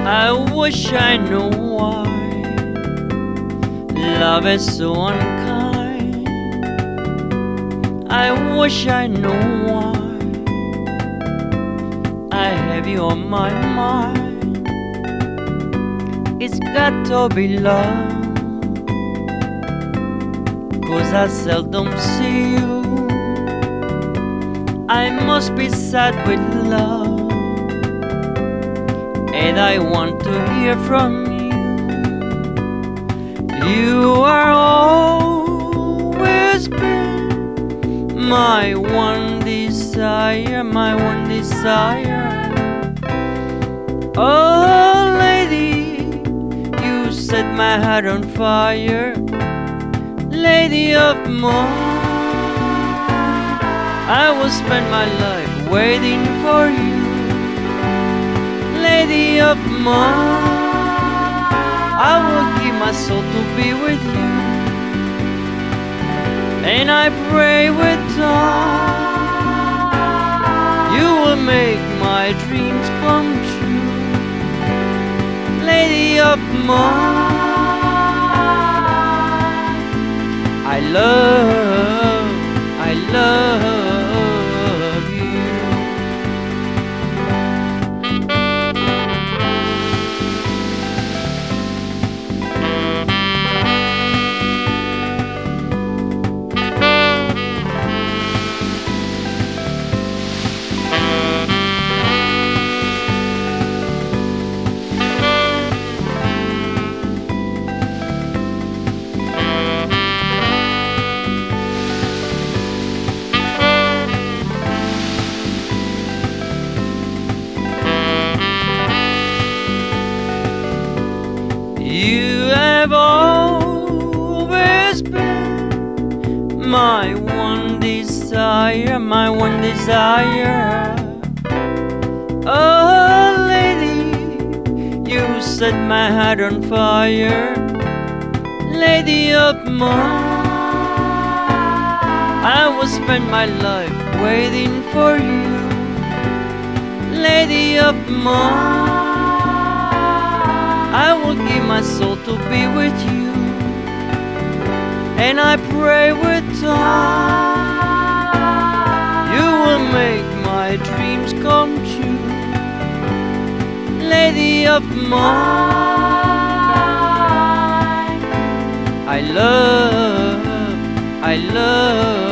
I wish I knew why love is so unkind. I wish I knew why I have you on my mind. It's got to be love, 'cause I seldom see you. I must be sad with love, and I want to hear from you. You are always been my one desire, my one desire. Oh lady, you set my heart on fire. Lady of mine, I will spend my life waiting for you. Lady of mine, I will give my soul to be with you. And I pray with time you will make my dreams come true. Lady of mine, I love you. You have always been my one desire, my one desire. Oh lady, you set my heart on fire. Lady of mine, I will spend my life waiting for you. Lady of mine, I will give my soul to be with you. And I pray with time you will make my dreams come true. Lady of mine, I love